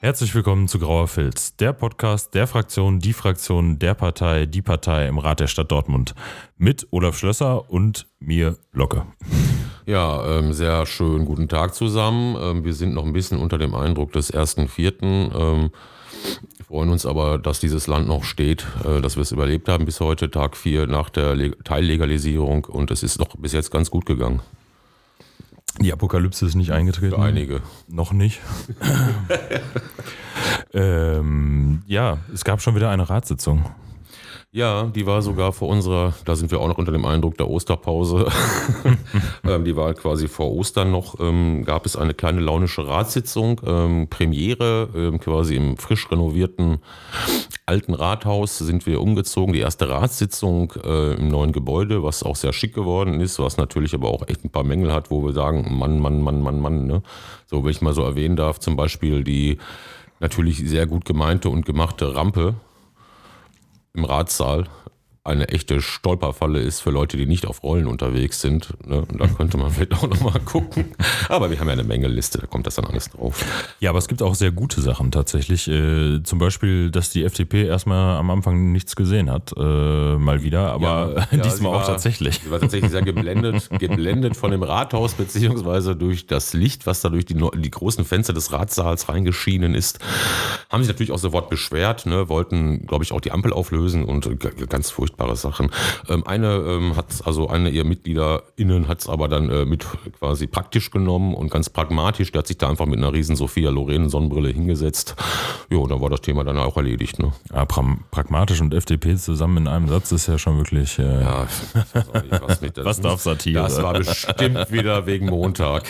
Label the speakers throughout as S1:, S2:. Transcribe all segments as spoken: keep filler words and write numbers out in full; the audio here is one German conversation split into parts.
S1: Herzlich willkommen zu Grauer Filz, der Podcast der Fraktion, die Fraktion, der Partei, die Partei im Rat der Stadt Dortmund. Mit Olaf Schlösser und mir, Locke.
S2: Ja, ähm, sehr schön. Guten Tag zusammen. Ähm, wir sind noch ein bisschen unter dem Eindruck des ersten Vierten. Ähm, freuen uns aber, dass dieses Land noch steht, äh, dass wir es überlebt haben bis heute, Tag vier nach der Leg- Teillegalisierung. Und es ist doch bis jetzt ganz gut gegangen.
S1: Die Apokalypse ist nicht eingetreten.
S2: Für einige.
S1: Noch nicht. ähm, ja, es gab schon wieder eine Ratssitzung.
S2: Ja, die war sogar vor unserer, da sind wir auch noch unter dem Eindruck der Osterpause, ähm, die war quasi vor Ostern noch, ähm, gab es eine kleine launische Ratssitzung, ähm, Premiere, ähm, quasi im frisch renovierten alten Rathaus sind wir umgezogen, die erste Ratssitzung äh, im neuen Gebäude, was auch sehr schick geworden ist, was natürlich aber auch echt ein paar Mängel hat, wo wir sagen, Mann, Mann, Mann, Mann, Mann, ne? So, wenn ich mal so erwähnen darf, zum Beispiel die natürlich sehr gut gemeinte und gemachte Rampe im Ratssaal eine echte Stolperfalle ist für Leute, die nicht auf Rollen unterwegs sind. Ne? Und da könnte man vielleicht auch nochmal gucken. Aber wir haben ja eine Menge-Liste, da kommt das dann alles drauf.
S1: Ja, aber es gibt auch sehr gute Sachen tatsächlich. Äh, zum Beispiel, dass die F D P erstmal am Anfang nichts gesehen hat, äh, mal wieder. Aber
S2: ja, ja,
S1: diesmal
S2: war,
S1: auch tatsächlich.
S2: Sie war tatsächlich sehr geblendet, geblendet von dem Rathaus, beziehungsweise durch das Licht, was da durch die, die großen Fenster des Ratssaals reingeschienen ist. Haben sich natürlich auch sofort beschwert, ne? Wollten, glaube ich, auch die Ampel auflösen und g- ganz furchtbar. Sachen. Ähm, eine ähm, hat also eine ihrer MitgliederInnen hat es aber dann äh, mit quasi praktisch genommen und ganz pragmatisch. Der hat sich da einfach mit einer riesen Sophia Loren Sonnenbrille hingesetzt. Jo, da war das Thema dann auch erledigt. Ne?
S1: Ja, pra- pragmatisch und F D P zusammen in einem Satz ist ja schon wirklich. Äh,
S2: ja, was, mit das,
S1: was darf Satire?
S2: Das war bestimmt wieder wegen Montag.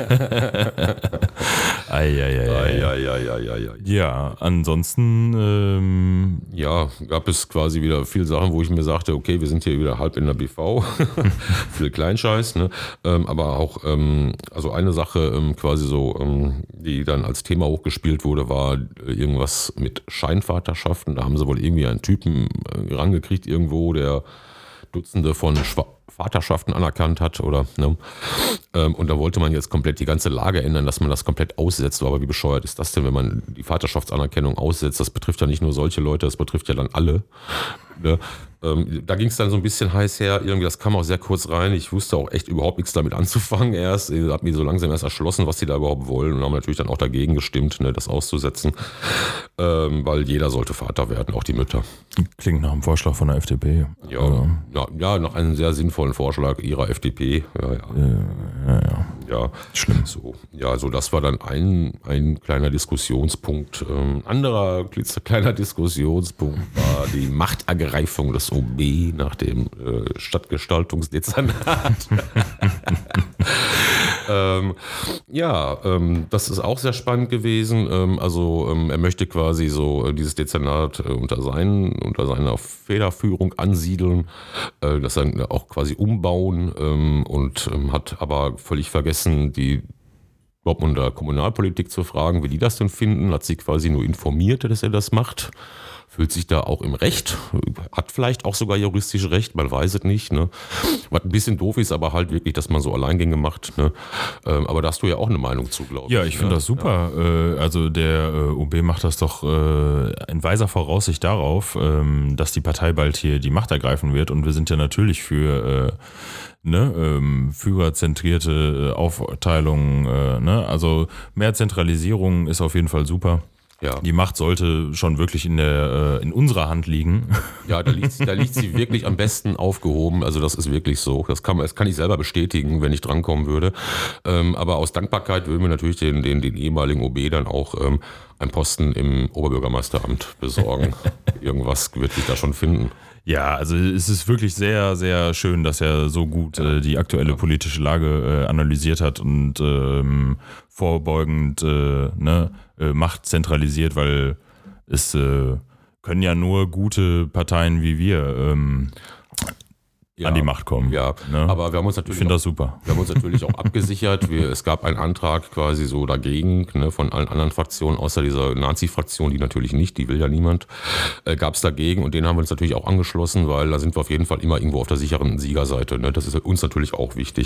S1: Eieieiei. Ja, ansonsten ähm,
S2: ja, gab es quasi wieder viele Sachen, wo ich mir sagte, okay, wir sind hier wieder halb in der B V, viel Kleinscheiß, ne? Ähm, aber auch, ähm, also eine Sache ähm, quasi so, ähm, die dann als Thema hochgespielt wurde, war irgendwas mit Scheinvaterschaften. Da haben sie wohl irgendwie einen Typen äh, rangekriegt irgendwo, der Dutzende von Schwa- Vaterschaften anerkannt hat oder ne? Ähm, und da wollte man jetzt komplett die ganze Lage ändern, dass man das komplett aussetzt. Aber wie bescheuert ist das denn, wenn man die Vaterschaftsanerkennung aussetzt? Das betrifft ja nicht nur solche Leute, das betrifft ja dann alle. Ne? Ähm, da ging es dann so ein bisschen heiß her, irgendwie, das kam auch sehr kurz rein. Ich wusste auch echt überhaupt nichts damit anzufangen erst. Ich habe mir so langsam erst erschlossen, was die da überhaupt wollen und haben natürlich dann auch dagegen gestimmt, ne, das auszusetzen. Ähm, weil jeder sollte Vater werden, auch die Mütter.
S1: Klingt nach einem Vorschlag von der F D P.
S2: Ja,
S1: also.
S2: ja, ja, nach einem sehr sinnvollen Vorschlag ihrer F D P. Ja, ja.
S1: Ja, ja.
S2: Ja,
S1: Schlimm.
S2: So, ja, so das war dann ein, ein kleiner Diskussionspunkt. Ähm, anderer kleiner Diskussionspunkt war die Machtergreifung des O B nach dem äh, Stadtgestaltungsdezernat. ähm, ja, ähm, das ist auch sehr spannend gewesen. Ähm, also ähm, er möchte quasi so äh, dieses Dezernat äh, unter, seinen, unter seiner Federführung ansiedeln, äh, das dann auch quasi umbauen ähm, und ähm, hat aber völlig vergessen, die Dortmunder Kommunalpolitik zu fragen, wie die das denn finden, hat sie quasi nur informiert, dass er das macht, fühlt sich da auch im Recht, hat vielleicht auch sogar juristisch Recht, man weiß es nicht, ne? Was ein bisschen doof ist, aber halt wirklich, dass man so Alleingänge macht, ne? Ähm, aber da hast du ja auch eine Meinung zu, glaube ich.
S1: Ja, ich finde
S2: ne?
S1: das super. Ja. Äh, also der äh, O B macht das doch äh, in weiser Voraussicht darauf, ähm, dass die Partei bald hier die Macht ergreifen wird und wir sind ja natürlich für äh, Ne, ähm, führerzentrierte Aufteilung, äh, ne, also mehr Zentralisierung ist auf jeden Fall super.
S2: Ja.
S1: Die Macht sollte schon wirklich in der äh, in unserer Hand liegen.
S2: Ja, da liegt, da liegt sie wirklich am besten aufgehoben. Also das ist wirklich so. Das kann, man, das kann ich selber bestätigen, wenn ich drankommen würde. Ähm, aber aus Dankbarkeit würden wir natürlich den, den, den ehemaligen O B dann auch ähm, einen Posten im Oberbürgermeisteramt besorgen. Irgendwas wird sich da schon finden.
S1: Ja, also es ist wirklich sehr, sehr schön, dass er so gut äh, die aktuelle politische Lage äh, analysiert hat und ähm, vorbeugend äh, ne, äh, Macht zentralisiert, weil es äh, können ja nur gute Parteien wie wir ähm, ja, an die Macht kommen.
S2: Ja,
S1: ne?
S2: Aber wir haben uns natürlich
S1: ich finde
S2: auch,
S1: das super.
S2: Wir haben uns natürlich auch abgesichert. Wir, es gab einen Antrag quasi so dagegen, ne, von allen anderen Fraktionen, außer dieser Nazi-Fraktion, die natürlich nicht, die will ja niemand, äh, gab es dagegen und den haben wir uns natürlich auch angeschlossen, weil da sind wir auf jeden Fall immer irgendwo auf der sicheren Siegerseite. Ne? Das ist uns natürlich auch wichtig.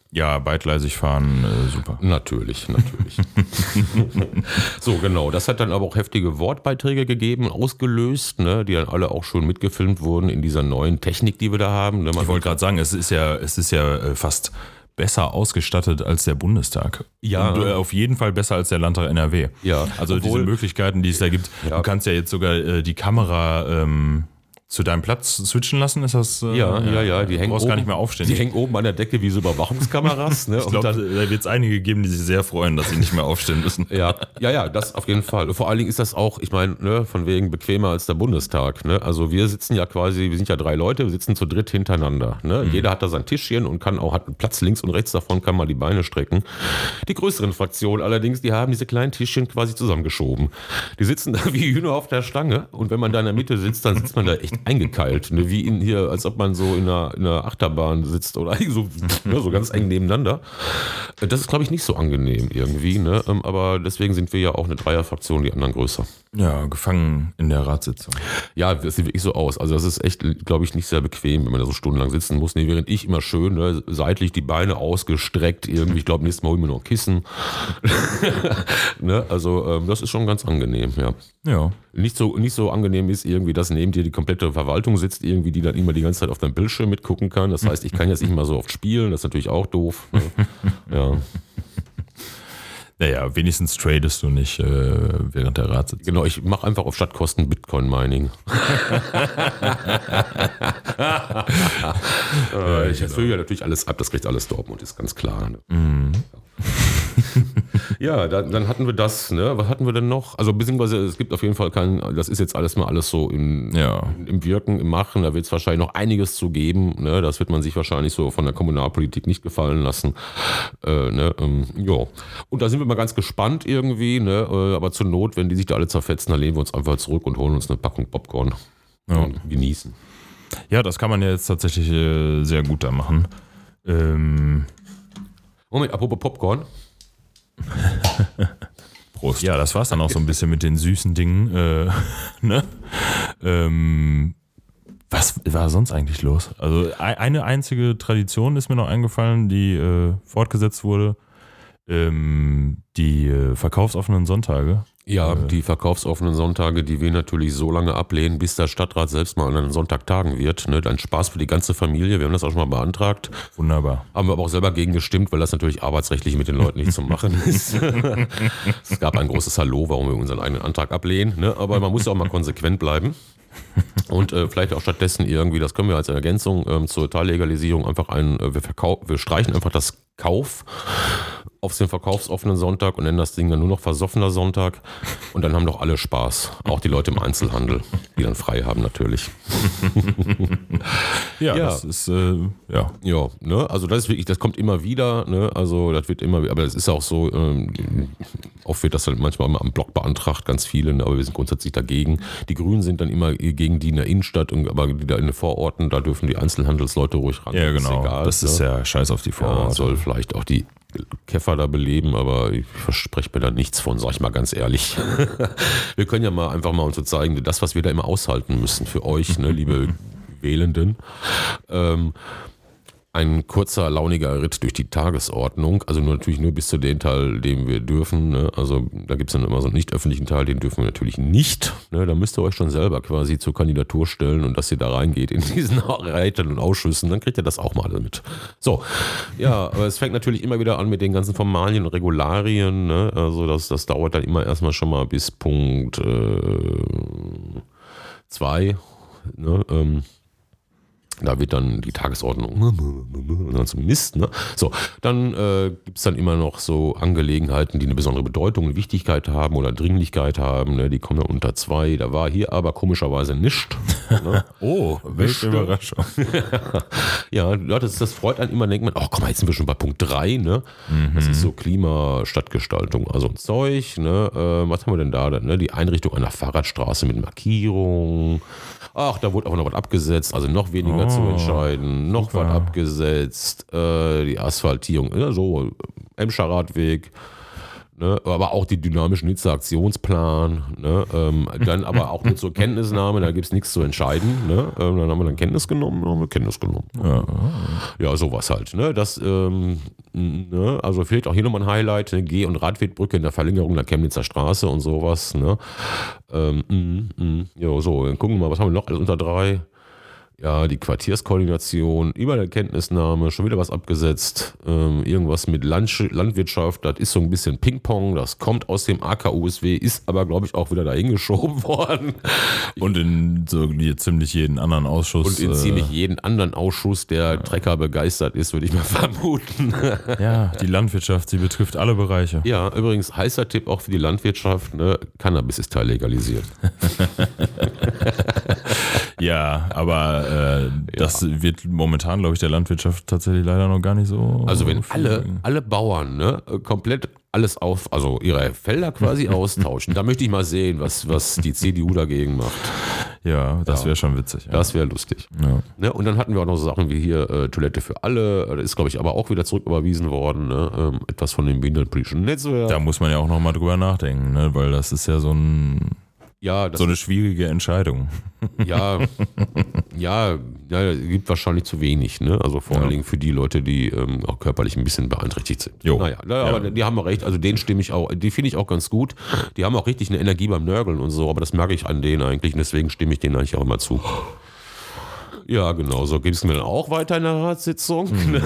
S1: Ja, beidgleisig fahren, äh, super.
S2: Natürlich, natürlich. So, genau. Das hat dann aber auch heftige Wortbeiträge gegeben, ausgelöst, ne, die dann alle auch schon mitgefilmt wurden in dieser neuen Technik, die wir da haben. Ne?
S1: Ich wollte gerade sagen, es ist ja, es ist ja äh, fast besser ausgestattet als der Bundestag.
S2: Ja.
S1: Und, äh, auf jeden Fall besser als der Landtag N R W.
S2: Ja.
S1: Also
S2: Obwohl,
S1: diese Möglichkeiten, die es da gibt.
S2: Ja.
S1: Du kannst ja jetzt sogar äh, die Kamera ähm, zu deinem Platz switchen lassen, ist das? Äh,
S2: Ja, ja, ja, die
S1: du
S2: hängen
S1: brauchst
S2: oben,
S1: gar nicht mehr aufstehen.
S2: Die hängen oben an der Decke wie so Überwachungskameras. Ne?
S1: Ich glaube, da wird es einige geben, die sich sehr freuen, dass sie nicht mehr aufstehen müssen.
S2: Ja, ja, ja, das auf jeden Fall. Vor allen Dingen ist das auch, ich meine, ne, von wegen bequemer als der Bundestag. Ne? Also wir sitzen ja quasi, wir sind ja drei Leute, wir sitzen zu dritt hintereinander. Ne? Mhm. Jeder hat da sein Tischchen und kann auch, hat einen Platz links und rechts davon, kann mal die Beine strecken. Die größeren Fraktionen allerdings, die haben diese kleinen Tischchen quasi zusammengeschoben. Die sitzen da wie Hühner auf der Stange und wenn man da in der Mitte sitzt, dann sitzt man da echt eingekeilt. Ne? Wie in hier, als ob man so in einer, in einer Achterbahn sitzt oder so, ne, so ganz eng nebeneinander. Das ist, glaube ich, nicht so angenehm irgendwie. Ne? Aber deswegen sind wir ja auch eine Dreierfraktion, die anderen größer.
S1: Ja, gefangen in der Ratssitzung.
S2: Ja, das sieht wirklich so aus. Also das ist echt, glaube ich, nicht sehr bequem, wenn man da so stundenlang sitzen muss. Nee, während ich immer schön, ne, seitlich die Beine ausgestreckt irgendwie. Ich glaube, nächstes Mal holen wir noch ein Kissen. Ne? Also ähm, das ist schon ganz angenehm, ja.
S1: Ja.
S2: Nicht so, nicht so angenehm ist irgendwie, dass neben dir die komplette Verwaltung sitzt, irgendwie, die dann immer die ganze Zeit auf deinem Bildschirm mitgucken kann. Das heißt, ich kann jetzt nicht mal so oft spielen. Das ist natürlich auch doof. Ne? Ja.
S1: Naja, wenigstens tradest du nicht äh, während der Ratssitzung.
S2: Genau, ich mache einfach auf Stadtkosten Bitcoin-Mining. äh, ich erfülle ja natürlich alles ab, das kriegt alles Dortmund, ist ganz klar. Ne? Mhm. Ja, dann, dann hatten wir das, ne? Was hatten wir denn noch? Also beziehungsweise es gibt auf jeden Fall kein, das ist jetzt alles mal alles so im,
S1: ja.
S2: im Wirken, im Machen, da wird es wahrscheinlich noch einiges zu geben, ne? Das wird man sich wahrscheinlich so von der Kommunalpolitik nicht gefallen lassen. Äh, ne? ähm, ja. Und da sind wir mal ganz gespannt irgendwie, ne? Äh, aber zur Not, wenn die sich da alle zerfetzen, dann lehnen wir uns einfach zurück und holen uns eine Packung Popcorn
S1: ja.
S2: und genießen.
S1: Ja, das kann man ja jetzt tatsächlich äh, sehr gut da machen. Ähm
S2: Moment, apropos Popcorn.
S1: Prost. Ja, das war's dann auch so ein bisschen mit den süßen Dingen. Äh, ne? ähm, was war sonst eigentlich los? Also eine einzige Tradition ist mir noch eingefallen, die äh, fortgesetzt wurde. Ähm, die äh, verkaufsoffenen Sonntage.
S2: Ja, die verkaufsoffenen Sonntage, die wir natürlich so lange ablehnen, bis der Stadtrat selbst mal an einem Sonntag tagen wird. Ne? Ein Spaß für die ganze Familie. Wir haben das auch schon mal beantragt.
S1: Wunderbar.
S2: Haben wir aber auch selber gegen gestimmt, weil das natürlich arbeitsrechtlich mit den Leuten nicht zu machen ist. Es gab ein großes Hallo, warum wir unseren eigenen Antrag ablehnen. Ne? Aber man muss ja auch mal konsequent bleiben. Und äh, vielleicht auch stattdessen irgendwie, das können wir als Ergänzung ähm, zur Teillegalisierung einfach ein, äh, wir, verkau- wir streichen einfach das Kauf auf den verkaufsoffenen Sonntag und nennen das Ding dann nur noch versoffener Sonntag und dann haben doch alle Spaß, auch die Leute im Einzelhandel, die dann frei haben natürlich.
S1: ja, ja, das ist, äh, ja.
S2: Ja, ne, also das ist wirklich, das kommt immer wieder, ne, also das wird immer, aber das ist auch so, ähm, oft wird das halt manchmal mal am Block beantragt, ganz viele, ne, aber wir sind grundsätzlich dagegen. Die Grünen sind dann immer gegen die in der Innenstadt, und, aber die da in den Vororten, da dürfen die Einzelhandelsleute ruhig ran.
S1: Ja, genau,
S2: das ist, egal,
S1: das ist
S2: ne?
S1: ja scheiß auf die Vororte.
S2: Ja, soll vielleicht auch die Käfer da beleben, aber ich verspreche mir da nichts von, sag ich mal ganz ehrlich. Wir können ja mal einfach mal uns so zeigen, das, was wir da immer aushalten müssen für euch, ne, liebe Wählenden, ähm, ein kurzer, launiger Ritt durch die Tagesordnung, also nur natürlich nur bis zu dem Teil, den wir dürfen, ne? Also da gibt es dann immer so einen nicht öffentlichen Teil, den dürfen wir natürlich nicht, ne? Da müsst ihr euch schon selber quasi zur Kandidatur stellen und dass ihr da reingeht in diesen Räten und Ausschüssen, dann kriegt ihr das auch mal mit. So, ja, aber es fängt natürlich immer wieder an mit den ganzen Formalien und Regularien, ne? Also das, das dauert dann immer erstmal schon mal bis Punkt zwei, äh, ne? ähm, Da wird dann die Tagesordnung und dann so Mist, ne? So, dann äh, gibt es dann immer noch so Angelegenheiten, die eine besondere Bedeutung und Wichtigkeit haben oder Dringlichkeit haben, ne? Die kommen dann unter zwei. Da war hier aber komischerweise nichts. Ne?
S1: Oh, welche Überraschung.
S2: Ja, das, das freut einen immer, denkt man, oh komm mal, jetzt sind wir schon bei Punkt drei, ne? Mhm. Das ist so Klima, Stadtgestaltung, also ein Zeug, ne? Äh, was haben wir denn da denn, ne? Die Einrichtung einer Fahrradstraße mit Markierung. Ach, da wurde auch noch was abgesetzt, also noch weniger oh, zu entscheiden, noch super. Was abgesetzt, äh, die Asphaltierung, ne, so, Emscher Radweg, ne, aber auch die dynamischen Nizza-Aktionsplan, ne, ähm, dann aber auch nur zur Kenntnisnahme, da gibt es nichts zu entscheiden, ne, ähm, dann haben wir dann Kenntnis genommen, dann haben wir Kenntnis genommen. Ja, ja sowas halt, ne, das, ähm, ne? Also vielleicht auch hier nochmal ein Highlight, eine Geh- und Radwegbrücke in der Verlängerung der Chemnitzer Straße und sowas. Ne? Ähm, mm, mm, jo, so, dann gucken wir mal, was haben wir noch alles unter drei? Ja, die Quartierskoordination, überall Kenntnisnahme, schon wieder was abgesetzt, ähm, irgendwas mit Landsch- Landwirtschaft, das ist so ein bisschen Ping-Pong, das kommt aus dem A K U S W, ist aber, glaube ich, auch wieder dahin geschoben worden.
S1: Und in so ziemlich jeden anderen Ausschuss.
S2: Und in
S1: äh,
S2: ziemlich jeden anderen Ausschuss, der Trecker begeistert ist, würde ich mal vermuten.
S1: Ja, die Landwirtschaft, sie betrifft alle Bereiche.
S2: Ja, übrigens, heißer Tipp auch für die Landwirtschaft, ne? Cannabis ist teillegalisiert.
S1: Ja, aber äh, das ja. wird momentan, glaube ich, der Landwirtschaft tatsächlich leider noch gar nicht so.
S2: Also wenn
S1: viel
S2: alle, alle Bauern ne, komplett alles auf, also ihre Felder quasi austauschen, da möchte ich mal sehen, was, was die C D U dagegen macht.
S1: Ja, das
S2: ja.
S1: wäre schon witzig. Ja.
S2: Das wäre lustig.
S1: Ja.
S2: Ne, und dann hatten wir auch noch so Sachen wie hier äh, Toilette für alle, das ist, glaube ich, aber auch wieder zurücküberwiesen worden, ne? ähm, etwas von dem behindertenpolitischen Netzwerk.
S1: Da muss man ja auch nochmal drüber nachdenken, ne? Weil das ist ja so ein...
S2: Ja, das
S1: so eine schwierige Entscheidung.
S2: Ja, ja, ja, gibt wahrscheinlich zu wenig, ne? Also vor ja. allen Dingen für die Leute, die ähm, auch körperlich ein bisschen beeinträchtigt sind.
S1: Jo.
S2: Naja, ja, aber ja. die haben recht, also denen stimme ich auch, die finde ich auch ganz gut. Die haben auch richtig eine Energie beim Nörgeln und so, aber das merke ich an denen eigentlich und deswegen stimme ich denen eigentlich auch immer zu. Ja, genau, so gibt es mir dann auch weiter in der Ratssitzung. Mhm.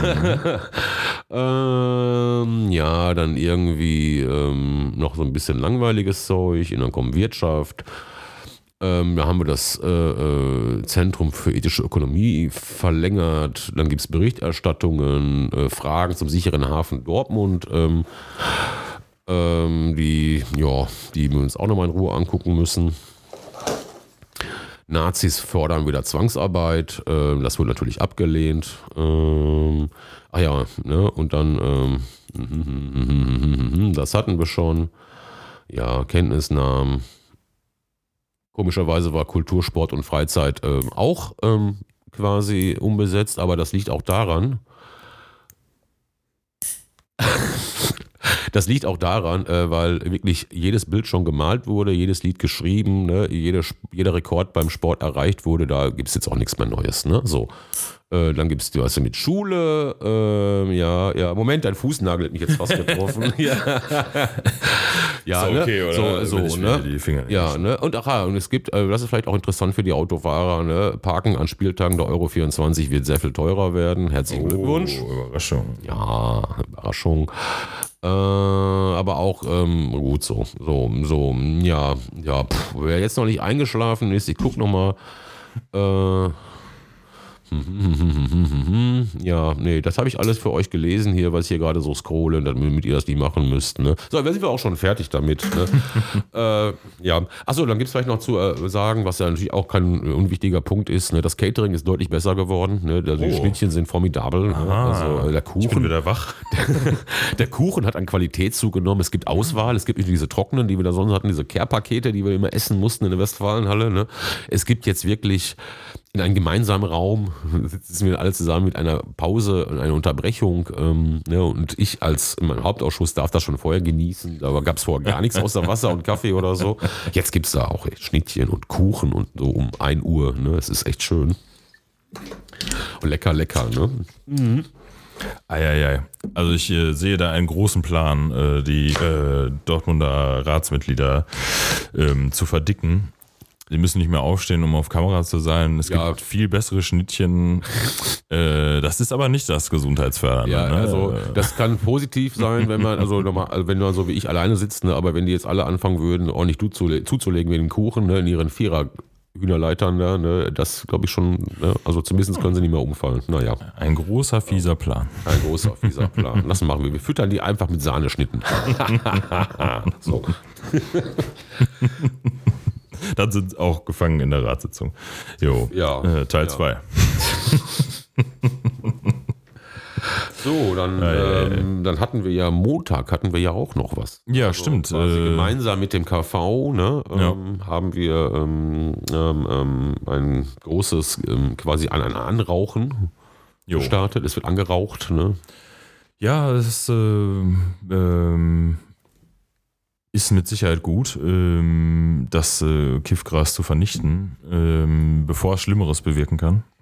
S2: ähm, ja, dann irgendwie ähm, noch so ein bisschen langweiliges Zeug und dann kommt Wirtschaft. Ähm, da haben wir das äh, äh, Zentrum für ethische Ökonomie verlängert. Dann gibt es Berichterstattungen, äh, Fragen zum sicheren Hafen Dortmund, ähm, ähm, die, ja, die wir uns auch nochmal in Ruhe angucken müssen. Nazis fordern wieder Zwangsarbeit, äh, das wurde natürlich abgelehnt. Ähm, ah ja, ne, und dann, ähm, das hatten wir schon. Ja, Kenntnisnahmen. Komischerweise war Kultur, Sport und Freizeit ähm, auch ähm, quasi umbesetzt, aber das liegt auch daran, Das liegt auch daran, äh, weil wirklich jedes Bild schon gemalt wurde, jedes Lied geschrieben, ne, jede, jeder Rekord beim Sport erreicht wurde, da gibt es jetzt auch nichts mehr Neues. Ne? So. Äh, dann gibt es, du hast ja mit Schule, äh, ja, ja, Moment, dein Fußnagel hat mich jetzt fast getroffen. ja, ja
S1: so, okay,
S2: ne?
S1: oder
S2: so, so ne?
S1: die Finger
S2: ja, ne? Und ach ja, und es gibt, äh, das ist vielleicht auch interessant für die Autofahrer, ne? Parken an Spieltagen der Euro vierundzwanzig wird sehr viel teurer werden. Herzlichen
S1: oh,
S2: Glückwunsch.
S1: Überraschung.
S2: Ja, Überraschung. Äh, aber auch ähm, gut so, so, so, ja, ja, pff, wer jetzt noch nicht eingeschlafen ist, ich guck nochmal, äh, ja, nee, das habe ich alles für euch gelesen hier, was ich hier gerade so scrolle, damit ihr das nicht machen müsst. Ne? So, dann sind wir auch schon fertig damit. Ne? äh, ja, achso, dann gibt es vielleicht noch zu äh, sagen, was ja natürlich auch kein unwichtiger Punkt ist, ne? Das Catering ist deutlich besser geworden, ne? Also die
S1: oh.
S2: Schnittchen sind formidabel. Ne? Also der Kuchen,
S1: ich bin wieder wach.
S2: der Kuchen hat an Qualität zugenommen, es gibt Auswahl, es gibt nicht diese trockenen, die wir da sonst hatten, diese Care-Pakete, die wir immer essen mussten in der Westfalenhalle. Ne? Es gibt jetzt wirklich in einem gemeinsamen Raum, sitzen wir alle zusammen mit einer Pause und einer Unterbrechung. Ähm, ne, und ich als in meinem Hauptausschuss darf das schon vorher genießen. Da gab es vorher gar nichts außer Wasser und Kaffee oder so. Jetzt gibt es da auch Schnittchen und Kuchen und so um ein Uhr. Ne? Es ist echt schön. Und lecker, lecker. Ne?
S1: Mhm. Eieiei. Also ich äh, sehe da einen großen Plan, äh, die äh, Dortmunder Ratsmitglieder ähm, zu verdicken. Die müssen nicht mehr aufstehen, um auf Kamera zu sein. Es ja. gibt viel bessere Schnittchen. Äh, das ist aber nicht das Gesundheitsfördernde.
S2: Ja,
S1: ne?
S2: also das kann positiv sein, wenn man, also normal, also wenn man so wie ich alleine sitzt, ne, aber wenn die jetzt alle anfangen würden, ordentlich zuzulegen wegen dem Kuchen, ne, in ihren Vierer Hühnerleitern, ne, das glaube ich schon, ne, also zumindest können sie nicht mehr umfallen. Naja.
S1: Ein großer, fieser Plan.
S2: Ein großer, fieser Plan. Das machen wir. Wir füttern die einfach mit Sahneschnitten. so.
S1: Dann sind auch gefangen in der Ratssitzung. Jo,
S2: ja,
S1: äh, Teil zwei.
S2: Ja. So, dann,
S1: äh,
S2: ähm, dann hatten wir ja Montag, hatten wir ja auch noch was.
S1: Ja,
S2: also
S1: stimmt.
S2: Quasi
S1: äh,
S2: gemeinsam mit dem K V ne, ähm, ja. haben wir ähm, ähm, ein großes, ähm, quasi ein, ein Anrauchen jo. gestartet. Es wird angeraucht. Ne?
S1: Ja, es ist... Äh, ähm Ist mit Sicherheit gut, ähm, das äh, Kiffgras zu vernichten, ähm, bevor es Schlimmeres bewirken kann.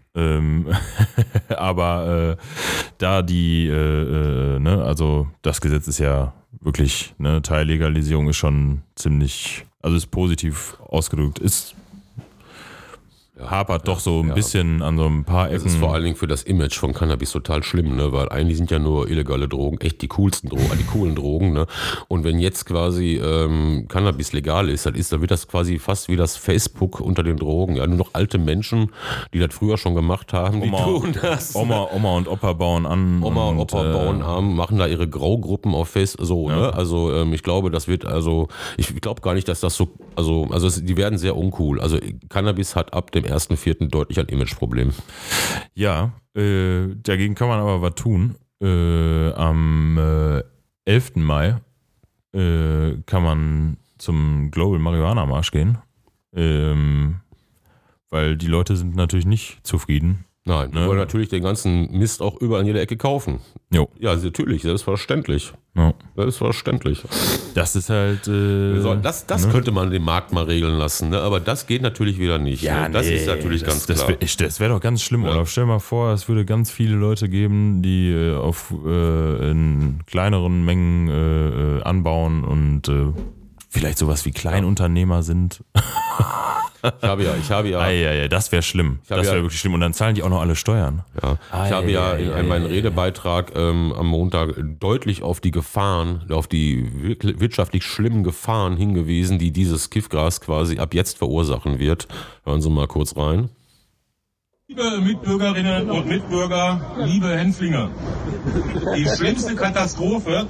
S1: Ähm, aber äh, da die, äh, äh, ne, also das Gesetz ist ja wirklich, ne, Teillegalisierung ist schon ziemlich, also ist positiv ausgedrückt, ist hapert doch so ein ja. bisschen an so ein paar Ecken.
S2: Das ist vor allen Dingen für das Image von Cannabis total schlimm, ne? Weil eigentlich sind ja nur illegale Drogen echt die coolsten Drogen, die coolen Drogen, ne? Und wenn jetzt quasi ähm, Cannabis legal ist, dann ist, dann wird das quasi fast wie das Facebook unter den Drogen. Ja, nur noch alte Menschen, die das früher schon gemacht haben, die
S1: Oma,
S2: tun das.
S1: Oma, Oma und Opa bauen an.
S2: Oma und, und Opa
S1: äh,
S2: bauen an, machen da ihre Graugruppen auf Fest, so, ja. ne? Also ähm, ich glaube, das wird, also ich glaube gar nicht, dass das so, also, also es, die werden sehr uncool. Also Cannabis hat ab dem ersten Vierten deutlich ein Imageproblem.
S1: Ja, äh, dagegen kann man aber was tun. Äh, am äh, elften Mai äh, kann man zum Global Marihuana Marsch gehen, ähm, weil die Leute sind natürlich nicht zufrieden.
S2: Nein, wir
S1: ne?
S2: wollen natürlich den ganzen Mist auch überall in jeder Ecke kaufen.
S1: Jo.
S2: Ja, natürlich, selbstverständlich.
S1: Ja.
S2: Selbstverständlich.
S1: Das ist halt... Äh,
S2: sollen, das das ne? könnte man den Markt mal regeln lassen, ne? Aber das geht natürlich wieder nicht.
S1: Ja,
S2: ne? Das
S1: nee,
S2: ist natürlich
S1: das,
S2: ganz
S1: das
S2: klar.
S1: Wär, das wäre doch ganz schlimm,
S2: ja.
S1: oder? Stell dir mal vor, es würde ganz viele Leute geben, die äh, auf äh, in kleineren Mengen äh, anbauen und äh, vielleicht sowas wie Kleinunternehmer sind.
S2: Ich habe ja, ich habe ja.
S1: Ah, ja, ja, das wäre schlimm. Das wäre ja, wirklich schlimm. Und dann zahlen die auch noch alle Steuern.
S2: Ja.
S1: Ah,
S2: ich
S1: ja,
S2: habe ja,
S1: ja
S2: in
S1: ja,
S2: meinem
S1: ja,
S2: Redebeitrag ähm, am Montag deutlich auf die Gefahren, auf die wirtschaftlich schlimmen Gefahren hingewiesen, die dieses Kiffgras quasi ab jetzt verursachen wird. Hören Sie mal kurz rein.
S3: Liebe Mitbürgerinnen und Mitbürger, liebe Hänflinge, die schlimmste Katastrophe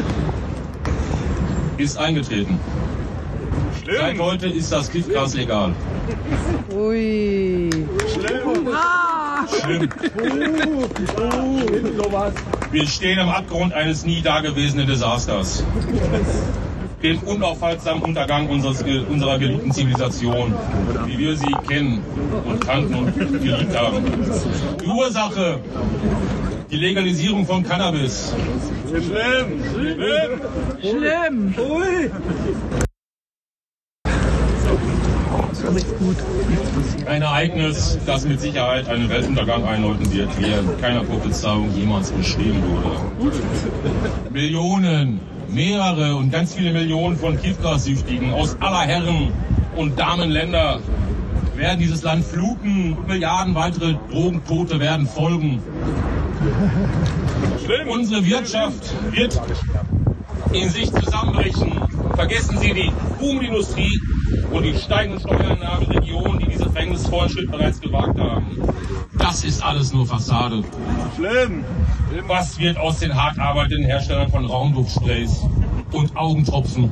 S3: ist eingetreten. Schlimm. Seit heute ist das Kiffgras legal.
S4: Ui.
S3: Schlimm.
S4: Ah.
S3: Schlimm. Wir stehen am Abgrund eines nie dagewesenen Desasters. Den unaufhaltsamen Untergang unseres, unserer geliebten Zivilisation, wie wir sie kennen und kannten und geliebt haben. Die Ursache, die Legalisierung von Cannabis. Schlimm. Schlimm.
S4: Schlimm. Ui.
S3: Ein Ereignis, das mit Sicherheit einen Weltuntergang einläuten wird, wie er in keiner Prophezeiung jemals beschrieben wurde. Millionen, mehrere und ganz viele Millionen von Kiffgrassüchtigen aus aller Herren- und Damenländer werden dieses Land fluten. Milliarden weitere Drogentote werden folgen. Unsere Wirtschaft wird in sich zusammenbrechen. Vergessen Sie die Boomindustrie und die steigenden Steuereinnahmen in Regionen, die diese verhängnisvollen Schritt bereits gewagt haben. Das ist alles nur Fassade. Schlimm. Was wird aus den hart arbeitenden Herstellern von Raumduftsprays und Augentropfen?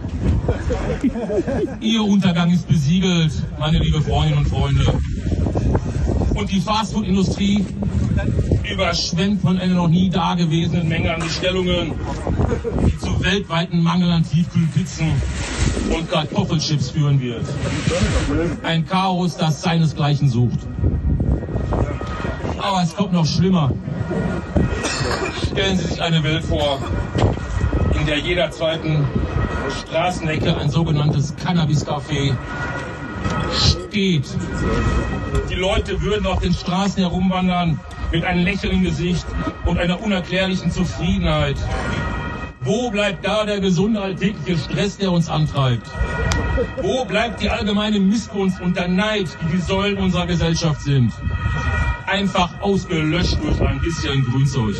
S3: Ihr Untergang ist besiegelt, meine liebe Freundinnen und Freunde. Und die Fastfood-Industrie überschwemmt von einer noch nie dagewesenen Menge an Bestellungen, die zu weltweiten Mangel an Tiefkühlpizzen und Kartoffelchips führen wird. Ein Chaos, das seinesgleichen sucht. Aber es kommt noch schlimmer. Stellen Sie sich eine Welt vor, in der jeder zweiten Straßenecke ein sogenanntes Cannabis-Café steht. Die Leute würden auf den Straßen herumwandern mit einem Lächeln im Gesicht und einer unerklärlichen Zufriedenheit. Wo bleibt da der gesunde alltägliche Stress, der uns antreibt? Wo bleibt die allgemeine Missgunst und der Neid, die die Säulen unserer Gesellschaft sind? Einfach ausgelöscht durch ein bisschen Grünzeug.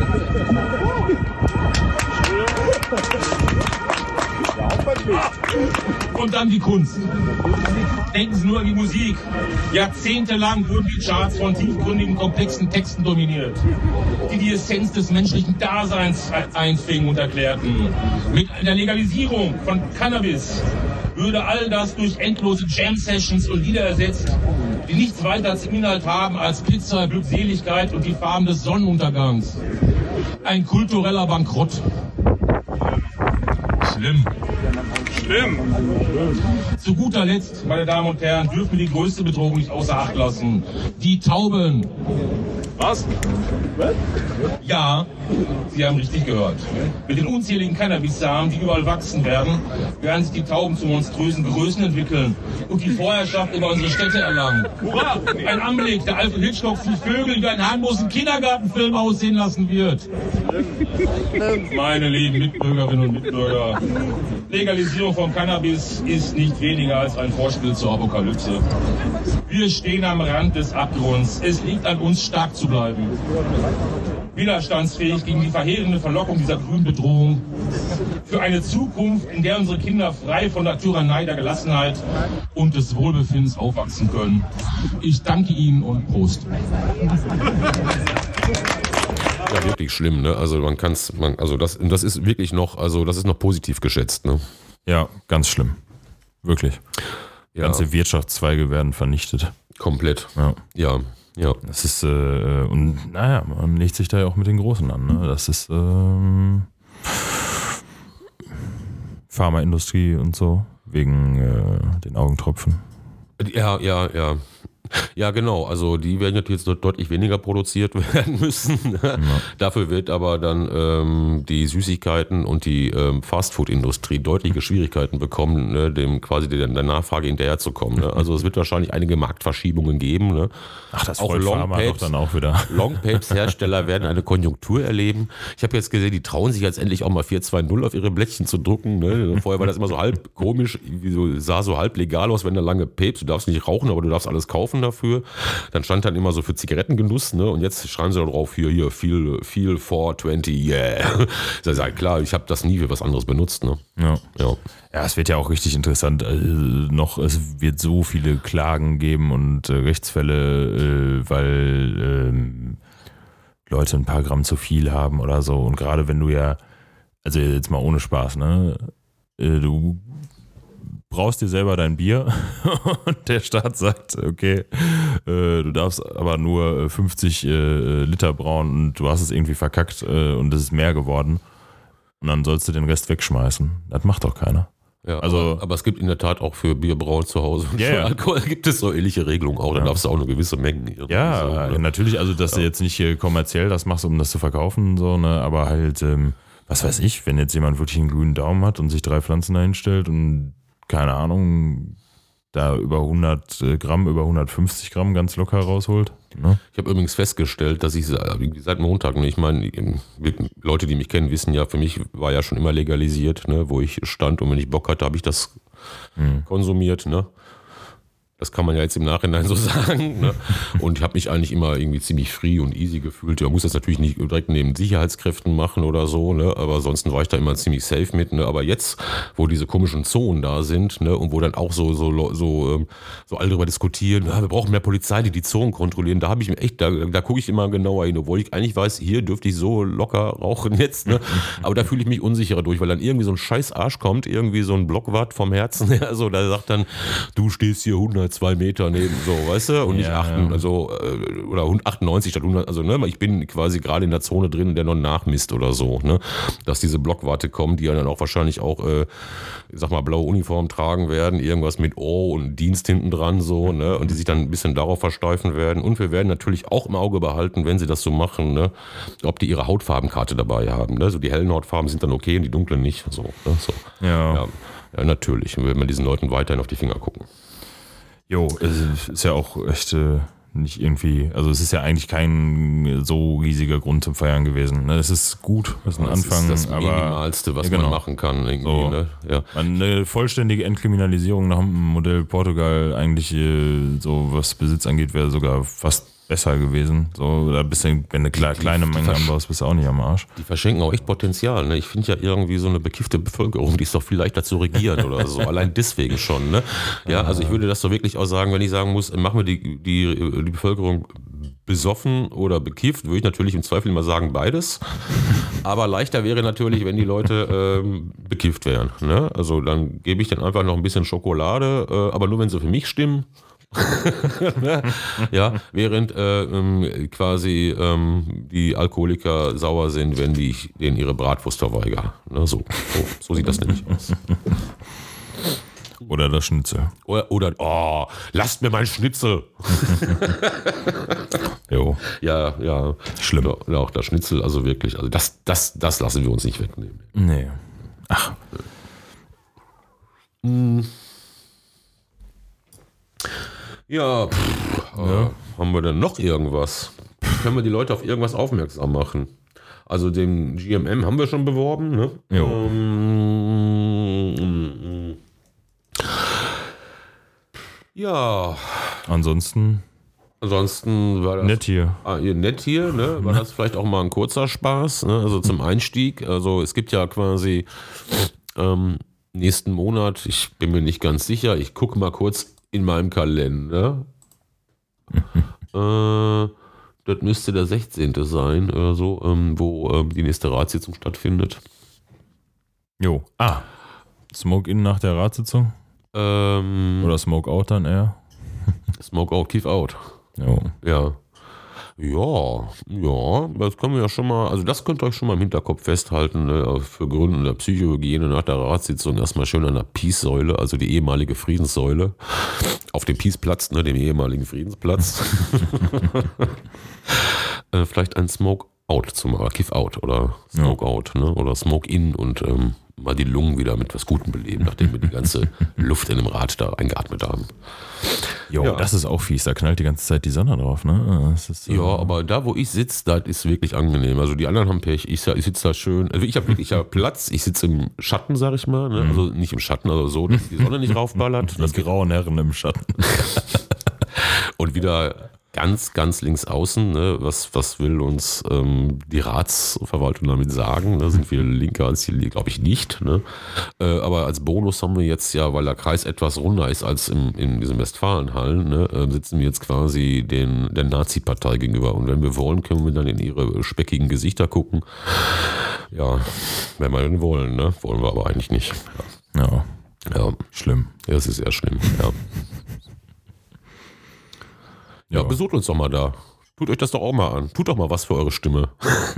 S3: Und dann die Kunst. Denken Sie nur an die Musik. Jahrzehntelang wurden die Charts von tiefgründigen, komplexen Texten dominiert, die die Essenz des menschlichen Daseins einfingen und erklärten. Mit der Legalisierung von Cannabis würde all das durch endlose Jam-Sessions und Lieder ersetzt, die nichts weiter zum Inhalt haben als Pizza, Glückseligkeit und die Farben des Sonnenuntergangs. Ein kultureller Bankrott. Schlimm. Schlimm. Zu guter Letzt, meine Damen und Herren, dürfen wir die größte Bedrohung nicht außer Acht lassen. Die Tauben. Was? Ja, Sie haben richtig gehört. Mit den unzähligen Cannabis-Samen, die überall wachsen werden, werden sich die Tauben zu monströsen Größen entwickeln und die Vorherrschaft über unsere Städte erlangen. Hurra! Ein Anblick, der Alfred Hitchcocks Die Vögel wie einen harmlosen Kindergartenfilm aussehen lassen wird. Meine lieben Mitbürgerinnen und Mitbürger, Legalisierung von Cannabis ist nicht weniger als ein Vorspiel zur Apokalypse. Wir stehen am Rand des Abgrunds. Es liegt an uns, stark zu bleiben. Widerstandsfähig gegen die verheerende Verlockung dieser grünen Bedrohung. Für eine Zukunft, in der unsere Kinder frei von der Tyrannei der Gelassenheit und des Wohlbefindens aufwachsen können. Ich danke Ihnen und Prost.
S2: Ja, wirklich schlimm, ne? Also man kann's, man, also das, das ist wirklich noch, also das ist noch positiv geschätzt, ne?
S1: Ja, ganz schlimm. Wirklich.
S2: Ja.
S1: Ganze Wirtschaftszweige werden vernichtet.
S2: Komplett.
S1: Ja.
S2: Ja, ja.
S1: Das ist, äh, und naja, man legt sich da ja auch mit den Großen an, ne? Das ist ähm, Pharmaindustrie und so, wegen äh, den Augentropfen.
S2: Ja, ja, ja. Ja, genau. Also die werden natürlich jetzt deutlich weniger produziert werden müssen. Ja. Dafür wird aber dann ähm, die Süßigkeiten und die ähm, Fastfood-Industrie deutliche Schwierigkeiten bekommen, ne, dem quasi der, der Nachfrage hinterherzukommen. Ne? Also es wird wahrscheinlich einige Marktverschiebungen geben. Ne?
S1: Ach, das
S2: auch
S1: freut Pharma doch dann auch wieder.
S2: Longpapes-Hersteller werden eine Konjunktur erleben. Ich habe jetzt gesehen, die trauen sich jetzt endlich auch mal vier zwei null auf ihre Blättchen zu drucken. Ne? Vorher war das immer so halb komisch, so, sah so halb legal aus, wenn da lange Papes, du darfst nicht rauchen, aber du darfst alles kaufen dafür. Dann stand dann immer so für Zigarettengenuss, ne? Und jetzt schreiben sie da drauf, hier, hier, viel, viel four twenty, yeah. Das ist ja klar, ich habe das nie für was anderes benutzt, ne?
S1: Ja.
S2: Ja.
S1: Ja, es wird ja auch richtig interessant. Äh, noch, es wird so viele Klagen geben und äh, Rechtsfälle, äh, weil äh, Leute ein paar Gramm zu viel haben oder so. Und gerade wenn du ja, also jetzt mal ohne Spaß, ne? Äh, du brauchst dir selber dein Bier und der Staat sagt, okay, äh, du darfst aber nur fünfzig äh, Liter brauen und du hast es irgendwie verkackt äh, und es ist mehr geworden und dann sollst du den Rest wegschmeißen. Das macht doch keiner.
S2: Ja,
S1: also,
S2: aber, aber es gibt in der Tat auch für Bierbrauen zu Hause und
S1: yeah,
S2: für Alkohol gibt es so ähnliche Regelungen auch. Da
S1: ja.
S2: darfst du auch nur gewisse Mengen.
S1: Ja,
S2: so,
S1: ja,
S2: ne?
S1: natürlich, also dass ja. du jetzt nicht äh, kommerziell das machst, um das zu verkaufen, so, ne, aber halt, ähm, was weiß ich, wenn jetzt jemand wirklich einen grünen Daumen hat und sich drei Pflanzen dahinstellt und keine Ahnung, da über hundert Gramm, über hundertfünfzig Gramm ganz locker rausholt. Ne?
S2: Ich habe übrigens festgestellt, dass ich seit Montag, ich meine, Leute, die mich kennen, wissen ja, für mich war ja schon immer legalisiert, ne, wo ich stand und wenn ich Bock hatte, habe ich das hm. konsumiert, ne? Das kann man ja jetzt im Nachhinein so sagen. Ne? Und ich habe mich eigentlich immer irgendwie ziemlich free und easy gefühlt. Man muss das natürlich nicht direkt neben Sicherheitskräften machen oder so, ne? Aber ansonsten war ich da immer ziemlich safe mit. Ne? Aber jetzt, wo diese komischen Zonen da sind, ne? Und wo dann auch so so so so alle darüber diskutieren, ja, wir brauchen mehr Polizei, die die Zonen kontrollieren. Da habe ich mir echt, da, da gucke ich immer genauer hin, obwohl ich eigentlich weiß, hier dürfte ich so locker rauchen jetzt. Ne? Aber da fühle ich mich unsicherer durch, weil dann irgendwie so ein scheiß Arsch kommt, irgendwie so ein Blockwart vom Herzen her, so, der sagt dann, du stehst hier hundert zwei Meter neben, so, weißt du, und nicht
S1: ja,
S2: achten,
S1: ja.
S2: also, oder achtundneunzig statt hundert, also, ne, ich bin quasi gerade in der Zone drin, der noch nachmisst oder so, ne, dass diese Blockwarte kommen, die ja dann auch wahrscheinlich auch, äh, ich sag mal, blaue Uniform tragen werden, irgendwas mit O und Dienst hinten dran, so, ne, und die sich dann ein bisschen darauf versteifen werden und wir werden natürlich auch im Auge behalten, wenn sie das so machen, ne, ob die ihre Hautfarbenkarte dabei haben, ne, so die hellen Hautfarben sind dann okay und die dunklen nicht, so, ne, so.
S1: Ja.
S2: Ja, ja, natürlich, wir werden diesen Leuten weiterhin auf die Finger gucken.
S1: Jo, es ist ja auch echt äh, nicht irgendwie, also es ist ja eigentlich kein so riesiger Grund zum Feiern gewesen. Ne? Es ist gut, das ist ein
S2: das
S1: Anfang.
S2: Das ist das
S1: aber,
S2: Minimalste, was
S1: ja, genau.
S2: man machen kann. Irgendwie,
S1: so.
S2: Ne? Ja.
S1: Eine vollständige Entkriminalisierung nach dem Modell Portugal eigentlich, äh, so was Besitz angeht, wäre sogar fast besser gewesen. So, da bist du, wenn du kle- kleine
S2: die, die
S1: Mengen anbaust, bist du auch nicht am Arsch.
S2: Die verschenken auch echt Potenzial. Ne? Ich finde ja irgendwie so eine bekiffte Bevölkerung, die ist doch viel leichter zu regieren oder so. Allein deswegen schon. Ne? Ja, also ich würde das so wirklich auch sagen, wenn ich sagen muss, machen wir die, die, die Bevölkerung besoffen oder bekifft, würde ich natürlich im Zweifel immer sagen beides. Aber leichter wäre natürlich, wenn die Leute ähm, bekifft wären. Ne? Also dann gebe ich dann einfach noch ein bisschen Schokolade, äh, aber nur wenn sie für mich stimmen. Ja, während äh, ähm, quasi ähm, die Alkoholiker sauer sind, wenn die ich denen ihre Bratwurst verweigere. Ne, so, so, so sieht das nämlich aus.
S1: Oder das Schnitzel.
S2: Oder, oder oh, lasst mir mein Schnitzel.
S1: Jo.
S2: Ja, ja.
S1: Schlimm.
S2: Ja, ja, auch das Schnitzel, also wirklich, also das, das, das lassen wir uns nicht wegnehmen.
S1: Nee. Ach.
S2: Ja, pff,
S1: Ja.
S2: Äh, haben wir denn noch irgendwas? Können wir die Leute auf irgendwas aufmerksam machen? Also den G M M haben wir schon beworben, ne?
S1: Jo.
S2: Ähm, ja,
S1: Ansonsten
S2: ansonsten war das
S1: nett hier.
S2: Ah, ihr nett hier, ne? War das vielleicht auch mal ein kurzer Spaß, ne? Also zum Einstieg. Also es gibt ja quasi ähm, nächsten Monat, ich bin mir nicht ganz sicher, ich gucke mal kurz in meinem Kalender. äh, das müsste der sechzehnte sein oder so, ähm, wo ähm, die nächste Ratssitzung stattfindet.
S1: Jo. Ah. Smoke in nach der Ratssitzung?
S2: Ähm,
S1: Oder Smoke out dann eher?
S2: Smoke out, Keep out.
S1: Jo.
S2: Ja. Ja, ja, das können wir ja schon mal, also das könnt ihr euch schon mal im Hinterkopf festhalten, ne, für Gründe der Psychohygiene nach der Ratssitzung erstmal schön an der Peace-Säule, also die ehemalige Friedenssäule, auf dem Peace-Platz, ne, dem ehemaligen Friedensplatz, äh, vielleicht ein Smoke-Out zu machen, Kiff-Out oder Smoke-Out, ne, oder Smoke-In und ähm, mal die Lungen wieder mit was Gutem beleben, nachdem wir die ganze Luft in dem Rad da eingeatmet haben.
S1: Jo,
S2: Ja.
S1: das ist auch fies, da knallt die ganze Zeit die Sonne drauf, ne? Das ist, äh,
S2: Ja, aber da, wo ich sitze, das ist wirklich angenehm. Also die anderen haben Pech, ich, ich sitze da schön. Also ich habe wirklich ich hab Platz, ich sitze im Schatten, sag ich mal. Ne? Also nicht im Schatten, also so, dass die Sonne nicht raufballert.
S1: die grauen Herren im Schatten.
S2: Und wieder ganz, ganz links außen, ne? was, was will uns ähm, die Ratsverwaltung damit sagen? Ne? Sind wir linker als die, glaube ich nicht. Ne? Äh, aber als Bonus haben wir jetzt ja, weil der Kreis etwas runder ist als im, in diesen Westfalenhallen, ne? äh, sitzen wir jetzt quasi den, der Nazi-Partei gegenüber. Und wenn wir wollen, können wir dann in ihre speckigen Gesichter gucken. Ja, wenn wir denn wollen, ne? Wollen wir aber eigentlich nicht.
S1: Ja,
S2: Ja, ja.
S1: schlimm.
S2: Ja, es ist sehr schlimm, ja. Ja,
S1: Ja.
S2: besucht uns doch mal da. Tut euch das doch auch mal an. Tut doch mal was für eure Stimme.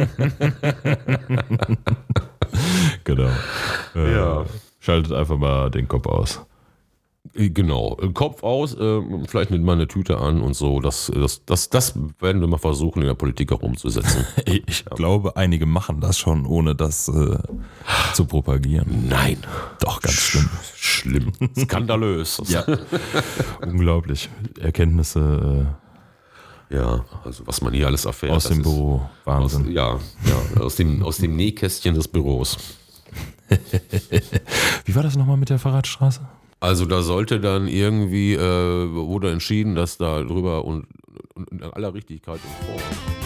S1: Genau. Äh,
S2: Ja.
S1: Schaltet einfach mal den Kopf aus.
S2: Genau. Kopf aus, äh, vielleicht mit mal eine Tüte an und so. Das, das, das, das werden wir mal versuchen, in der Politik auch umzusetzen.
S1: Ich glaube, einige machen das schon, ohne das äh, zu propagieren.
S2: Nein.
S1: Doch, ganz schlimm.
S2: Schlimm. Skandalös.
S1: Ja. Unglaublich. Erkenntnisse
S2: Ja, also was man hier alles erfährt.
S1: äh, aus
S2: das
S1: dem
S2: ist-
S1: Büro.
S2: Aus,
S1: Wahnsinn.
S2: ja, ja, aus dem, aus dem Nähkästchen des Büros.
S1: Wie war das nochmal mit der Fahrradstraße?
S2: Also da sollte dann irgendwie, äh, wurde entschieden, dass da drüber und, und in aller Richtigkeit und Form.